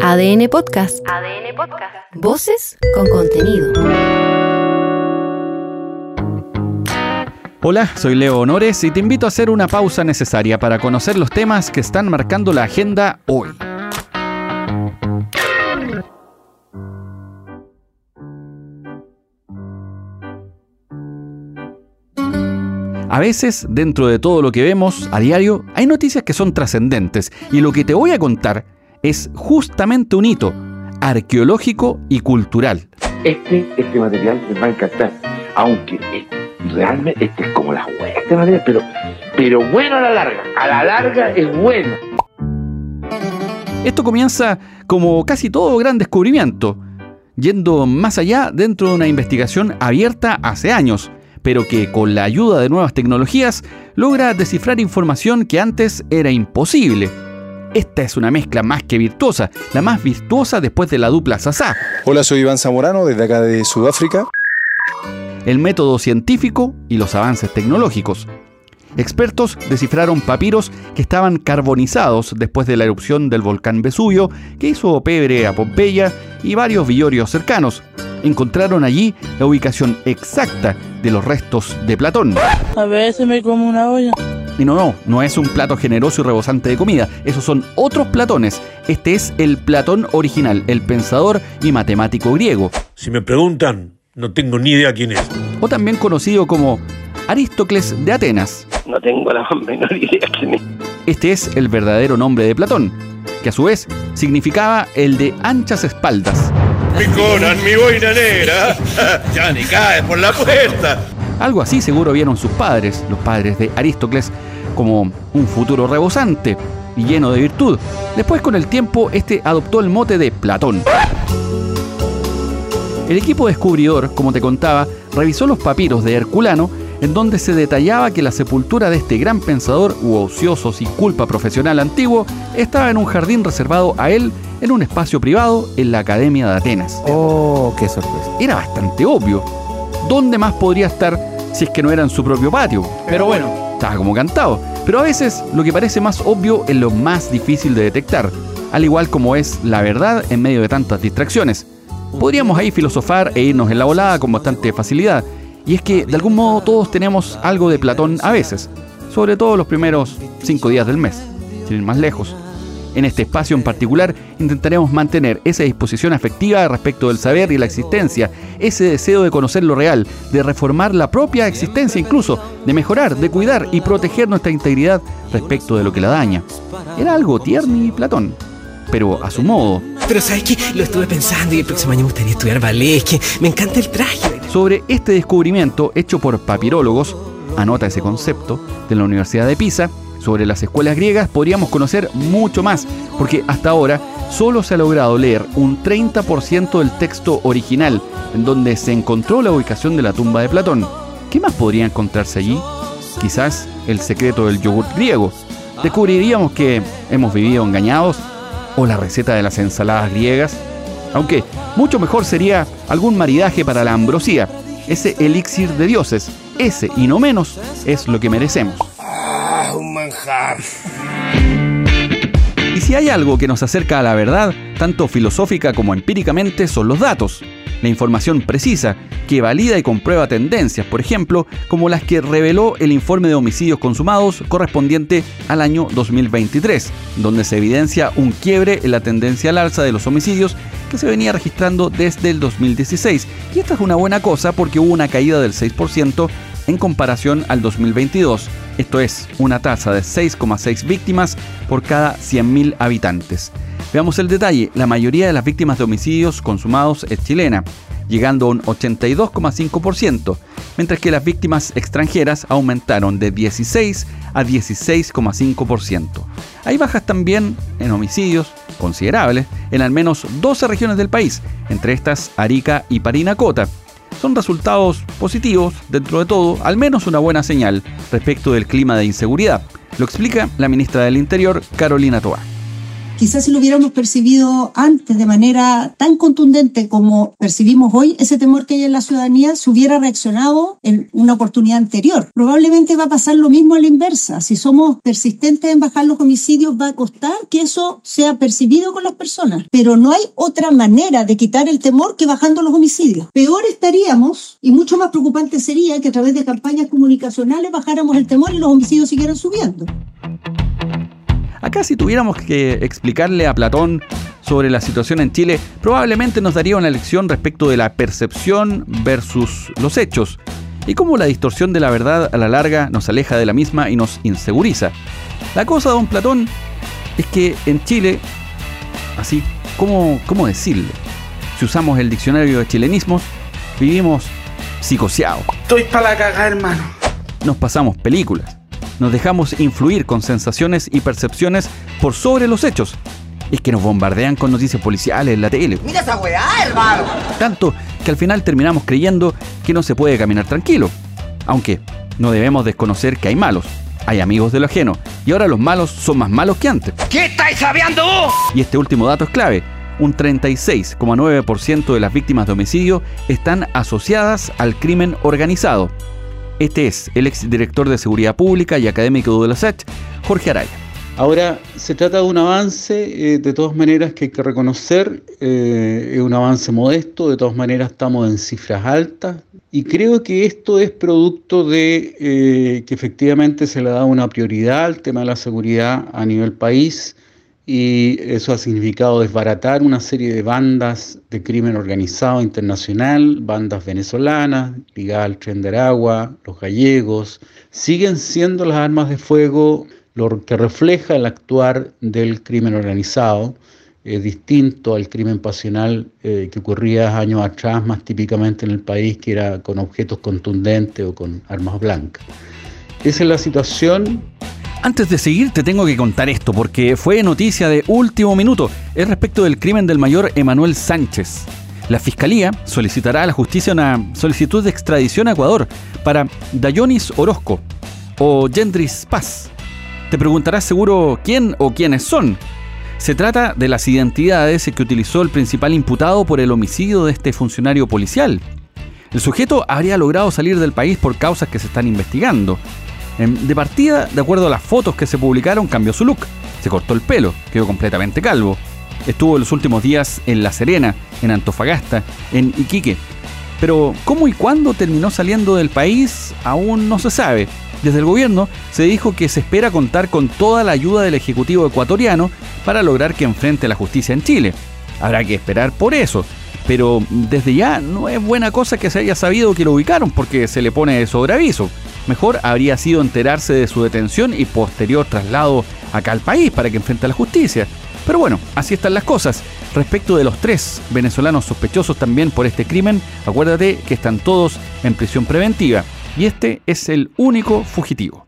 ADN Podcast. ADN Podcast. Voces con contenido. Hola, soy Leo Honores y te invito a hacer una pausa necesaria para conocer los temas que están marcando la agenda hoy. A veces, dentro de todo lo que vemos a diario, hay noticias que son trascendentes y lo que te voy a contar es justamente un hito arqueológico y cultural. Este material les va a encantar, aunque realmente este es como la hueá, este material, pero bueno a la larga es bueno. Esto comienza como casi todo gran descubrimiento, yendo más allá dentro de una investigación abierta hace años, pero que con la ayuda de nuevas tecnologías logra descifrar información que antes era imposible. Esta es una mezcla más que virtuosa, la más virtuosa después de la dupla Sasá. Hola, soy Iván Zamorano, desde acá de Sudáfrica. El método científico y los avances tecnológicos. Expertos descifraron papiros que estaban carbonizados después de la erupción del volcán Vesubio, que hizo pebre a Pompeya y varios villorrios cercanos. Encontraron allí la ubicación exacta de los restos de Platón. A veces me como una olla. Y no es un plato generoso y rebosante de comida. Esos son otros Platones. Este es el Platón original, el pensador y matemático griego. Si me preguntan, no tengo ni idea quién es. O también conocido como Aristócles de Atenas. No tengo la menor idea quién es. Este es el verdadero nombre de Platón, que a su vez significaba el de anchas espaldas. Mi Conan, mi boina negra, ya ni cae por la puerta. Algo así seguro vieron sus padres, los padres de Aristóteles, como un futuro rebosante y lleno de virtud. Después, con el tiempo, este adoptó el mote de Platón. El equipo descubridor, como te contaba, revisó los papiros de Herculano, en donde se detallaba que la sepultura de este gran pensador u ocioso sin culpa profesional antiguo estaba en un jardín reservado a él en un espacio privado en la Academia de Atenas. ¡Oh, qué sorpresa! Era bastante obvio. ¿Dónde más podría estar si es que no era en su propio patio? Pero bueno, estaba como cantado. Pero a veces lo que parece más obvio es lo más difícil de detectar, al igual como es la verdad en medio de tantas distracciones. Podríamos ahí filosofar e irnos en la volada con bastante facilidad. Y es que de algún modo todos tenemos algo de Platón a veces, sobre todo los primeros 5 días del mes, sin ir más lejos. En este espacio en particular intentaremos mantener esa disposición afectiva respecto del saber y la existencia, ese deseo de conocer lo real, de reformar la propia existencia incluso, de mejorar, de cuidar y proteger nuestra integridad respecto de lo que la daña. Era algo tierno y Platón, pero a su modo. Pero ¿sabes qué? Lo estuve pensando y el próximo año me gustaría estudiar ballet, es que me encanta el traje. Sobre este descubrimiento hecho por papirólogos, anota ese concepto, de la Universidad de Pisa, sobre las escuelas griegas podríamos conocer mucho más, porque hasta ahora solo se ha logrado leer un 30% del texto original, en donde se encontró la ubicación de la tumba de Platón. ¿Qué más podría encontrarse allí? Quizás el secreto del yogurt griego. Descubriríamos que hemos vivido engañados, o la receta de las ensaladas griegas. Aunque mucho mejor sería algún maridaje para la ambrosía, ese elixir de dioses. Ese, y no menos, es lo que merecemos. Un manjar. Y si hay algo que nos acerca a la verdad, tanto filosófica como empíricamente, son los datos. La información precisa, que valida y comprueba tendencias, por ejemplo, como las que reveló el informe de homicidios consumados correspondiente al año 2023, donde se evidencia un quiebre en la tendencia al alza de los homicidios que se venía registrando desde el 2016. Y esta es una buena cosa porque hubo una caída del 6% en comparación al 2022. Esto es, una tasa de 6,6 víctimas por cada 100.000 habitantes. Veamos el detalle. La mayoría de las víctimas de homicidios consumados es chilena, llegando a un 82,5%, mientras que las víctimas extranjeras aumentaron de 16 a 16,5%. Hay bajas también en homicidios considerables en al menos 12 regiones del país, entre estas Arica y Parinacota. Son resultados positivos, dentro de todo, al menos una buena señal respecto del clima de inseguridad. Lo explica la ministra del Interior, Carolina Toá. Quizás si lo hubiéramos percibido antes de manera tan contundente como percibimos hoy, ese temor que hay en la ciudadanía se hubiera reaccionado en una oportunidad anterior. Probablemente va a pasar lo mismo a la inversa. Si somos persistentes en bajar los homicidios, va a costar que eso sea percibido con las personas. Pero no hay otra manera de quitar el temor que bajando los homicidios. Peor estaríamos y mucho más preocupante sería que a través de campañas comunicacionales bajáramos el temor y los homicidios siguieran subiendo. Acá, si tuviéramos que explicarle a Platón sobre la situación en Chile, probablemente nos daría una lección respecto de la percepción versus los hechos y cómo la distorsión de la verdad a la larga nos aleja de la misma y nos inseguriza. La cosa, don Platón, es que en Chile, así, ¿cómo decirlo? Si usamos el diccionario de chilenismos, vivimos psicoseados. Estoy para la cagada, hermano. Nos pasamos películas. Nos dejamos influir con sensaciones y percepciones por sobre los hechos. Es que nos bombardean con noticias policiales en la tele. ¡Mira esa weá, hermano! Tanto que al final terminamos creyendo que no se puede caminar tranquilo. Aunque no debemos desconocer que hay malos, hay amigos de lo ajeno, y ahora los malos son más malos que antes. ¿Qué estáis sabiendo vos? Y este último dato es clave. Un 36,9% de las víctimas de homicidio están asociadas al crimen organizado. Este es el exdirector de Seguridad Pública y académico de la USACH, Jorge Araya. Ahora, se trata de un avance, de todas maneras, que hay que reconocer, es un avance modesto, de todas maneras estamos en cifras altas, y creo que esto es producto de que efectivamente se le da una prioridad al tema de la seguridad a nivel país, y eso ha significado desbaratar una serie de bandas de crimen organizado internacional, bandas venezolanas, ligadas al Tren de Aragua, los gallegos. Siguen siendo las armas de fuego lo que refleja el actuar del crimen organizado, distinto al crimen pasional que ocurría años atrás, más típicamente en el país, que era con objetos contundentes o con armas blancas. Esa es la situación. Antes de seguir, te tengo que contar esto, porque fue noticia de último minuto. Es respecto del crimen del mayor Emanuel Sánchez. La Fiscalía solicitará a la justicia una solicitud de extradición a Ecuador para Dayonis Orozco o Yendris Paz. Te preguntarás seguro quién o quiénes son. Se trata de las identidades que utilizó el principal imputado por el homicidio de este funcionario policial. El sujeto habría logrado salir del país por causas que se están investigando. De partida, de acuerdo a las fotos que se publicaron, cambió su look. Se cortó el pelo, quedó completamente calvo. Estuvo los últimos días en La Serena, en Antofagasta, en Iquique. Pero ¿cómo y cuándo terminó saliendo del país? Aún no se sabe. Desde el gobierno se dijo que se espera contar con toda la ayuda del Ejecutivo ecuatoriano para lograr que enfrente la justicia en Chile. Habrá que esperar por eso. Pero desde ya no es buena cosa que se haya sabido que lo ubicaron, porque se le pone de sobreaviso. Mejor habría sido enterarse de su detención y posterior traslado acá al país para que enfrente a la justicia. Pero bueno, así están las cosas. Respecto de los 3 venezolanos sospechosos también por este crimen, acuérdate que están todos en prisión preventiva y este es el único fugitivo.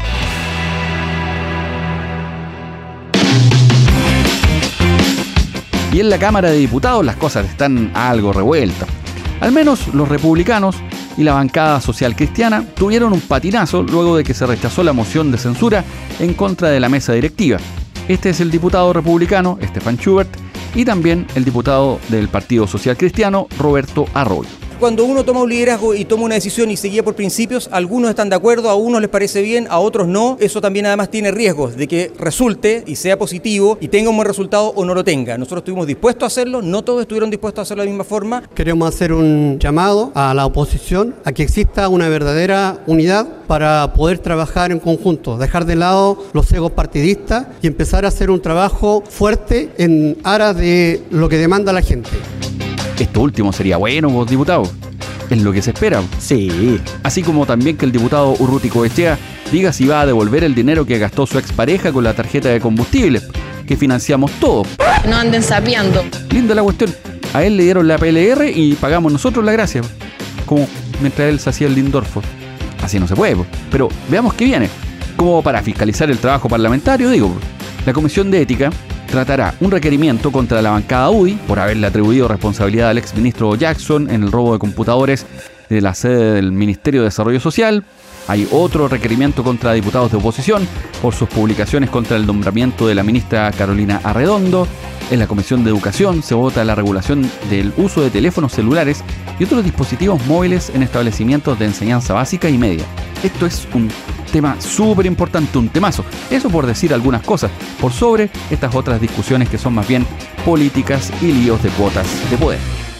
Y en la Cámara de Diputados las cosas están algo revueltas. Al menos los republicanos y la bancada social cristiana tuvieron un patinazo luego de que se rechazó la moción de censura en contra de la mesa directiva. Este es el diputado republicano, Stefan Schubert, y también el diputado del Partido Social Cristiano, Roberto Arroyo. Cuando uno toma un liderazgo y toma una decisión y se guía por principios, algunos están de acuerdo, a unos les parece bien, a otros no. Eso también además tiene riesgos de que resulte y sea positivo y tenga un buen resultado o no lo tenga. Nosotros estuvimos dispuestos a hacerlo, no todos estuvieron dispuestos a hacerlo de la misma forma. Queremos hacer un llamado a la oposición a que exista una verdadera unidad para poder trabajar en conjunto, dejar de lado los egos partidistas y empezar a hacer un trabajo fuerte en aras de lo que demanda la gente. Esto último sería bueno, vos, diputado. Es lo que se espera. Sí. Así como también que el diputado Urruti Coechea diga si va a devolver el dinero que gastó su expareja con la tarjeta de combustible, que financiamos todo. No anden sapeando. Linda la cuestión. A él le dieron la PLR y pagamos nosotros la gracia. Como mientras él se hacía el Lindorfo. Así no se puede. Pero veamos qué viene. Como para fiscalizar el trabajo parlamentario, digo. La Comisión de Ética tratará un requerimiento contra la bancada UDI por haberle atribuido responsabilidad al exministro Jackson en el robo de computadores de la sede del Ministerio de Desarrollo Social. Hay otro requerimiento contra diputados de oposición por sus publicaciones contra el nombramiento de la ministra Carolina Arredondo. En la Comisión de Educación se vota la regulación del uso de teléfonos celulares y otros dispositivos móviles en establecimientos de enseñanza básica y media. Esto es un tema súper importante, un temazo. Eso por decir algunas cosas, por sobre estas otras discusiones que son más bien políticas y líos de cuotas de poder.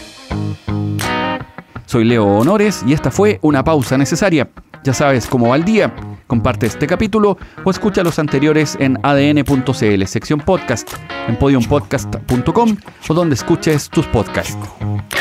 Soy Leo Honores y esta fue una pausa necesaria. Ya sabes cómo va el día. Comparte este capítulo o escucha los anteriores en adn.cl, sección podcast, en podiumpodcast.com o donde escuches tus podcasts.